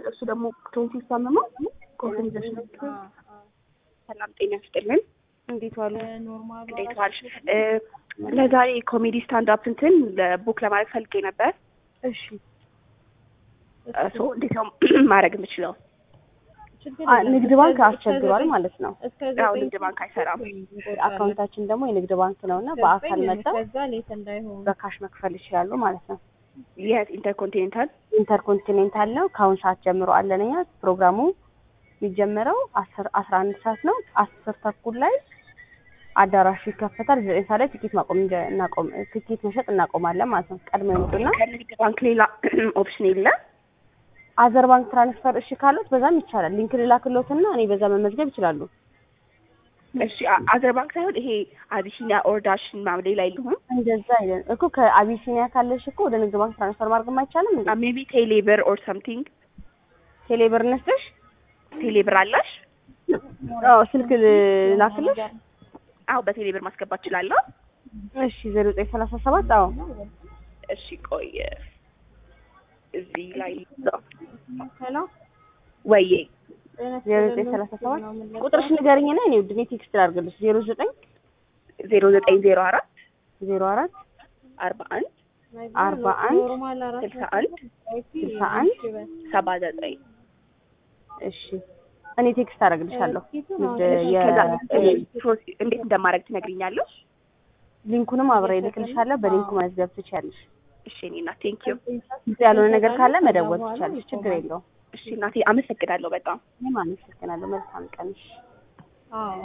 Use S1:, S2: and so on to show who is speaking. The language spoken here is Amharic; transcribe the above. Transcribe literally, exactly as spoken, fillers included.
S1: እሱ ደግሞ ቶንሲል ታመመው ኮንፊደንስ ነው ሰላም ጤና ይስጥልን እንዴት ዋሉ ኖርማል እንዴት ዋልሽ ለዛሬ ኮሜዲ ስታንድ አፕ እንትን ለቡክ ለማድረግ ፈልጌ ነበር እሺ እሱ እንዴት ነው ማድረግ የምችለው ንግድ ባንክ አስቸግሯል ማለት ነው ያው ንግድ ባንክ አይሰራም አካውንታችን ደግሞ የንግድ ባንክ ነውና በአካል መጣው በካሽ መክፈል ይችላሉ ማለት ነው የት ኢንተርኮንቲኔንታል ኢንተርኮንቲኔንታል ነው ካሁን ሰዓት ጀምሮ አለነኛ ፕሮግራሙ የሚጀምረው አስራ አንድ ሰዓት ነው አስር ተኩል ላይ አዳራሹ ይከፈታል ዘጠኝ ሰዓት ላይ ቲኬት ማቆም እናቆም ቲኬት መሸጥ እናቆማለን ማለት ነው ቀድሞ ይመጡና ከንግድ ባንክ ሌላ ኦፕሽን የለ አዘር ባንክ ትራንስፈር እሺ ካሉት በዛም ይቻላል ሊንክ ልላክልዎትና እኔ በዛ መመዝገብ ይችላሉ እሺ አዘር ባንክ ሳይሆን ይሄ አቢሲኒያ ኦር ዳሽን ማለት ላይ አይደለም እንደዛ አይደለም እኮ ከአቢሲኒያ ካለሽ እኮ ወደ ንግድ ባንክ ትራንስፈር ማድረግ አይቻልም እንዴ ሜቢ ቴሌብር ኦር ሰምቲንግ ቴሌብር ነስሽ ቴሌብር አለሽ አዎ ስልክ ላክልሽ አዎ በቴሌብር ማስገባት ይችላልው እሺ ዜሮ ዘጠኝ ሰላሳ ሰባት አዎ እሺ ቆይ እዚህ ላይ ሄሎ ወይዬ ዜሮ ዘጠኝ ሰላሳ ሰባት ቁጥርሽ ንገሪኝና እኔ ወደ ቴክስት ላድርግልሽ ዜሮ ዘጠኝ ዜሮ ዘጠኝ ዜሮ አራት ዜሮ አራት አርባ አንድ አርባ አንድ ስልሳ አንድ ስልሳ አንድ ሰባ ዘጠኝ እሺ እኔ ቴክስት አደርግልሻለሁ እንዴት እንደማደርግ ትነግሪኛለሽ ሊንኩንም አብሬ ልክልሻለሁ በሊንኩ መዝገብ ትችያለሽ እሺ እኔና ቴንክ ዩ ያለው ነገር ካለ መደወል ትችያለሽ ችግር የለውም እሺ እናቴ አመሰግናለሁ በጣም እኔም አመሰግናለሁ መልካም ቀን አዎ